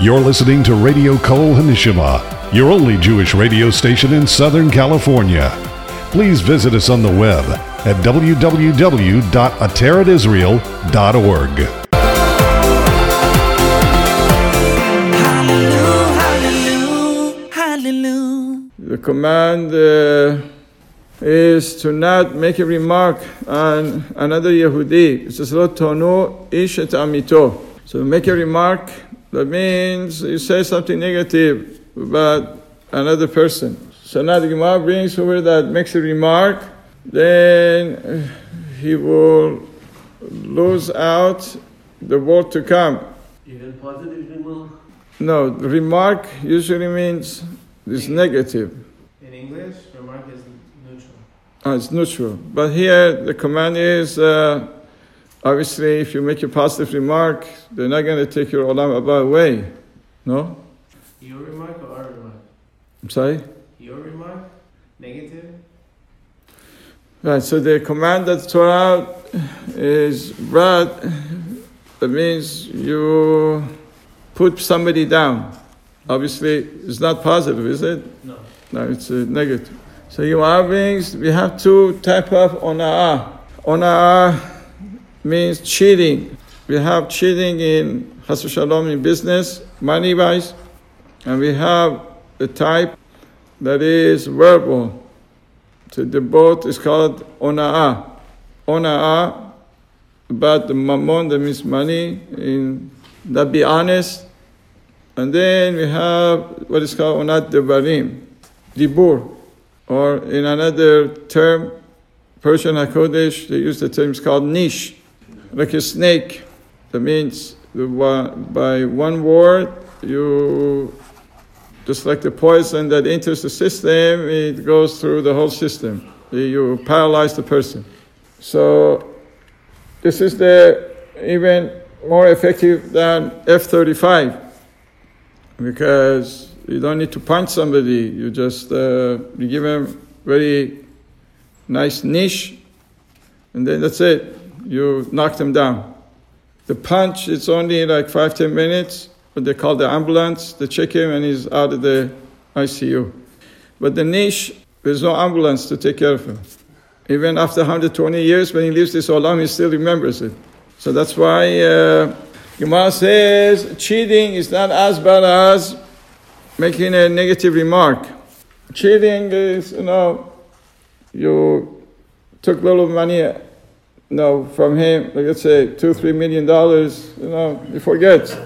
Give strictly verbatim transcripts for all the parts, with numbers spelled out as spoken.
You're listening to Radio Kol Hanishima, your only Jewish radio station in Southern California. Please visit us on the web at w w w dot ateret israel dot org. Hallelujah, hallelujah. The command uh, is to not make a remark on another Yehudi. It says, Lo tonu ish et amito. So make a remark, that means you say something negative about another person. So now the Gemara brings over that makes a remark, then he will lose out the word to come. Even positive remark? No, the remark usually means it's negative. In English, remark is neutral. Oh, it's neutral. But here the command is, uh, obviously if you make a positive remark, they're not going to take your olam haba away. No? Your remark or our remark? I'm sorry? Your remark? Negative? Right, so the command that Torah is bad, that means you put somebody down. Obviously, it's not positive, is it? No. No, it's a negative. So Gemara brings, we have two type of ona'ah. Ona'ah means cheating. We have cheating in Chas v'Shalom in business, money-wise, and we have the type that is verbal. So the both is called ona'ah. Ona'ah, about the mammon, that means money, in that be honest. And then we have what is called onat devarim, dibur, or in another term, Persian HaKodesh, they use the term, it's called nish, like a snake. That means the one, by one word, you, just like the poison that enters the system, it goes through the whole system. You paralyze the person. So this is the even more effective than F thirty-five, because you don't need to punch somebody. You just uh, you give them very nice niche, and then that's it. You knock them down. The punch, it's only like five, ten minutes, but they call the ambulance, they check him, and he's out of the I C U. But the niche, there's no ambulance to take care of him. Even after one hundred twenty years, when he leaves this olam, he still remembers it. So that's why uh, Gemara says cheating is not as bad as making a negative remark. Cheating is, you know, you took a little money, you know, from him, like let's say two, three million dollars, you know, he forgets.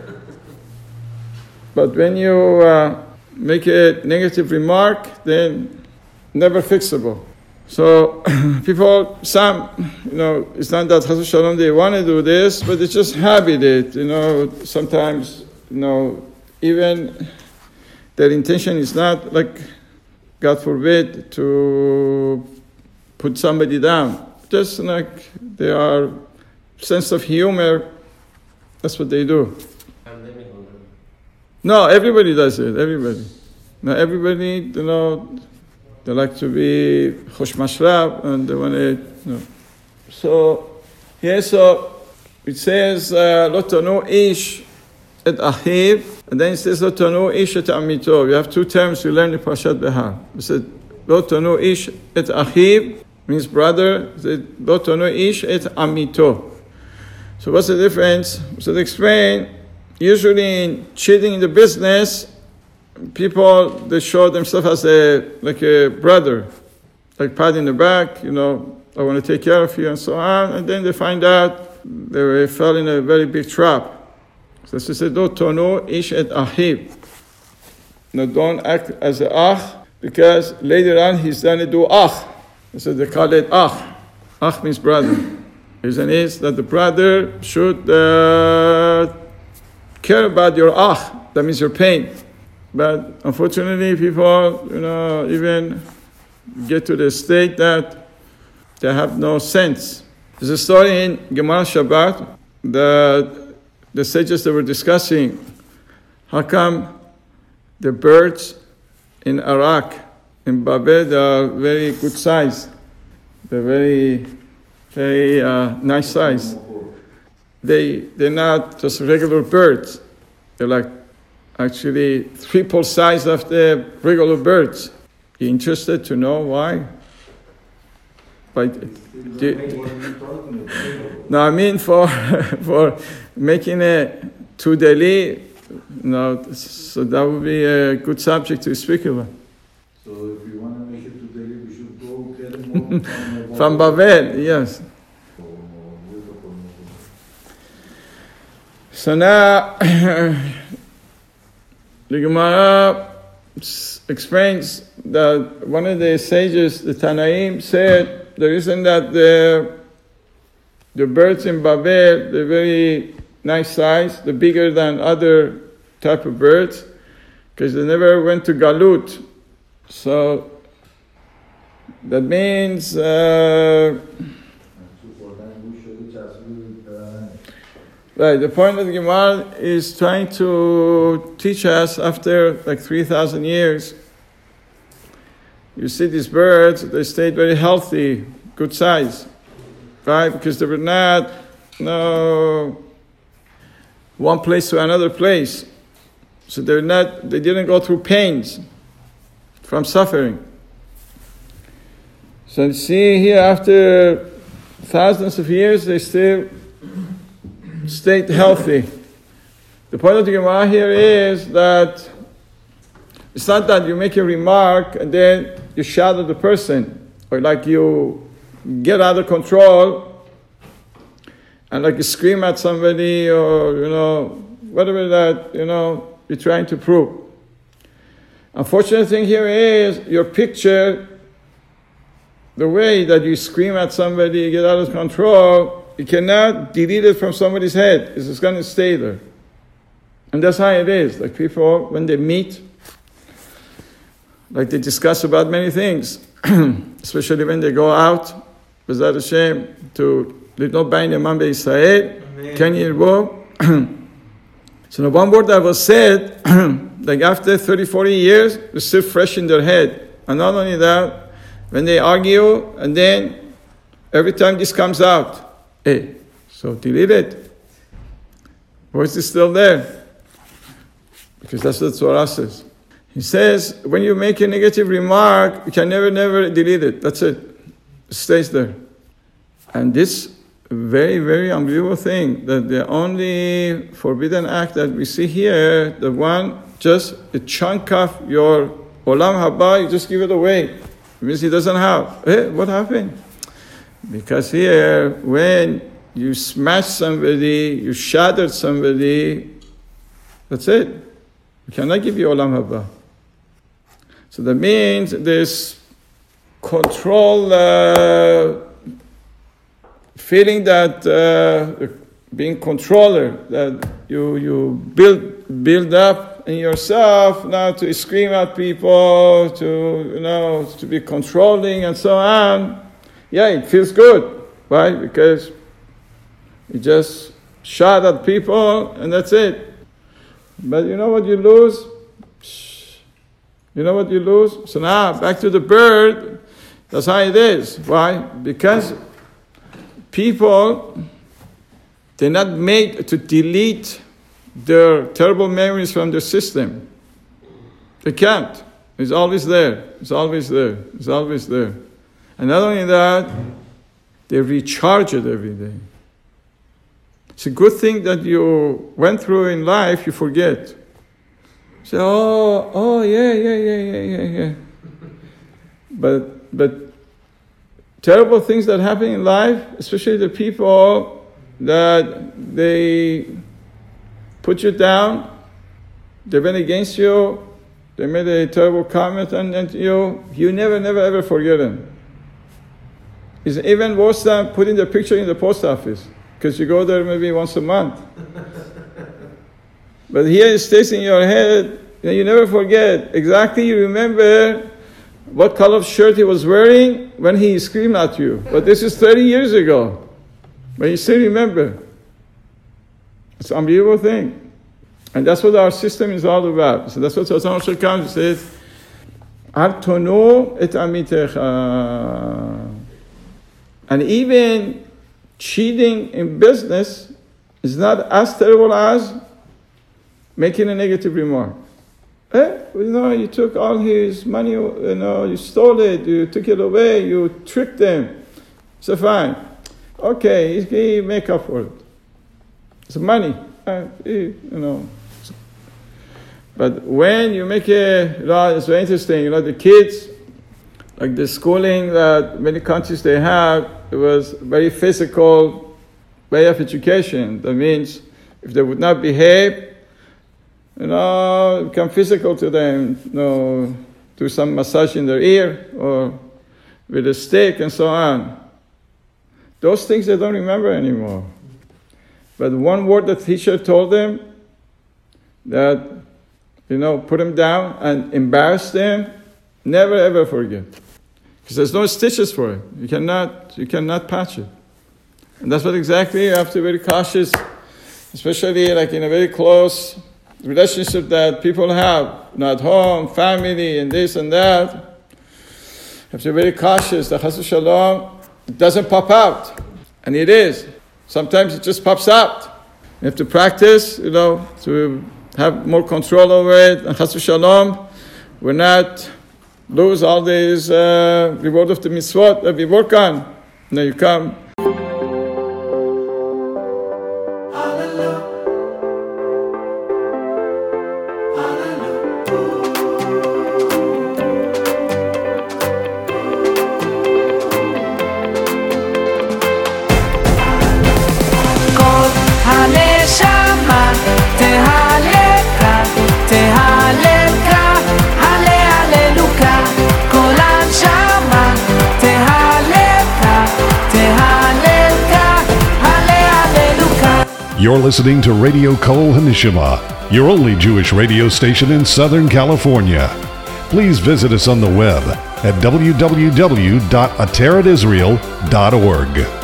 But when you uh, make a negative remark, then never fixable. So people, some, you know, it's not that Chas v'Shalom they want to do this, but it's just habit. It, you know, sometimes, you know, even their intention is not like, God forbid, to put somebody down. Just like they are sense of humor. That's what they do. No, everybody does it. Everybody. Now everybody, you know, they like to be chosh mashrab, and they want to, you know. So, here, so, it says, Lo tonu ish et achiv, and then it says, Lo tonu ish et amito. We have two terms we learn in Parashat Behar. We said, Lo tonu ish et achiv, means brother. We said, Lo tonu ish et amito. So what's the difference? So to explain, usually in cheating in the business, people, they show themselves as a, like a brother, like pat in the back, you know, I want to take care of you and so on. And then they find out they fell in a very big trap. So she said, "Do tonu ish et achiv." Now don't act as a ach, because later on he's going to do ach. So they call it ach. Ach means brother. The reason is that the brother should uh, care about your ach. That means your pain. But unfortunately, people, you know, even get to the state that they have no sense. There's a story in Gemara Shabbat that the sages that were discussing how come the birds in Iraq, in Babel, they are very good size. They're very, very uh, nice size. They, they're not just regular birds. They're like actually triple size of the regular birds. You interested to know why? But no, I mean for for making a two Delhi. No, so that would be a good subject to speak about. So if you want to make it to Delhi, we should go get it more from, from Babel, yes. So now the Gemara explains that one of the sages, the Tanaim, said the reason that the the birds in Babel, they're very nice size, they're bigger than other type of birds, because they never went to Galut. So that means uh, right, the point of the Gemara is trying to teach us after like three thousand years. You see these birds, they stayed very healthy, good size, right? Because they were not, no, one place to another place. So they're not, they didn't go through pains from suffering. So you see here, after thousands of years, they still stayed healthy. The point of the Gemara here is that it's not that you make a remark and then you shout at the person, or like you get out of control and like you scream at somebody, or you know, whatever that, you know, you're trying to prove. Unfortunate thing here is your picture, the way that you scream at somebody, you get out of control, you cannot delete it from somebody's head. It's just going to stay there. And that's how it is. Like people, when they meet, like they discuss about many things, especially when they go out, B'ezrat Hashem, to Litno Bain Yaman Be'Yisrael, Ken Yirbo. So the one word that was said, like after thirty, forty years, it's still fresh in their head. And not only that, when they argue, and then every time this comes out, hey, so delete it. Voice is still there. Because that's what the Torah says. He says, when you make a negative remark, you can never, never delete it. That's it. It stays there. And this very, very unbelievable thing, that the only forbidden act that we see here, the one, just a chunk of your olam haba, you just give it away. It means he doesn't have. Hey, what happened? Because here, when you smash somebody, you shattered somebody, that's it. You cannot give you olam haba. So that means this control, uh, feeling that uh, being controller, that you you build build up in yourself now to scream at people, to you know to be controlling and so on. Yeah, it feels good, right? Because you just shout at people and that's it. But you know what you lose? You know what you lose? So now, back to the bird. That's how it is. Why? Because people, they're not made to delete their terrible memories from their system. They can't. It's always there. It's always there. It's always there. And not only that, they recharge it every day. It's a good thing that you went through in life, you forget. Say, oh, oh, yeah, yeah, yeah, yeah, yeah, yeah. But, but terrible things that happen in life, especially the people that they put you down, they went against you, they made a terrible comment on you, you never, never, ever forget them. It's even worse than putting the picture in the post office, because you go there maybe once a month. But here it stays in your head, and you never forget. Exactly, you remember what color of shirt he was wearing when he screamed at you. But this is thirty years ago. But you still remember. It's an unbelievable thing. And that's what our system is all about. So that's what Tzadok Moshe comes and says, Al tonu et amitecha. And even cheating in business is not as terrible as making a negative remark. Eh, you know, you took all his money, you know, you stole it, you took it away, you tricked him. So fine. Okay, he, he make up for it. It's money, uh, he, you know. But when you make a, you know, it's very interesting, you know, the kids, like the schooling that many countries they have, it was very physical way of education. That means if they would not behave, you know, become physical to them, you know, do some massage in their ear or with a stick and so on. Those things they don't remember anymore. But one word the teacher told them that, you know, put them down and embarrass them, never ever forget. Because there's no stitches for it. You cannot, you cannot patch it. And that's what exactly you have to be very cautious, especially like in a very close relationship that people have, not home, family, and this and that. You have to be very cautious that Chas v'Shalom, it doesn't pop out. And it is. Sometimes it just pops out. You have to practice, you know, to have more control over it. And Chas v'Shalom, we're not lose all these uh, reward of the mitzvot that we work on. Now you come. You're listening to Radio Kol Hanishima, your only Jewish radio station in Southern California. Please visit us on the web at w w w dot atarat israel dot org.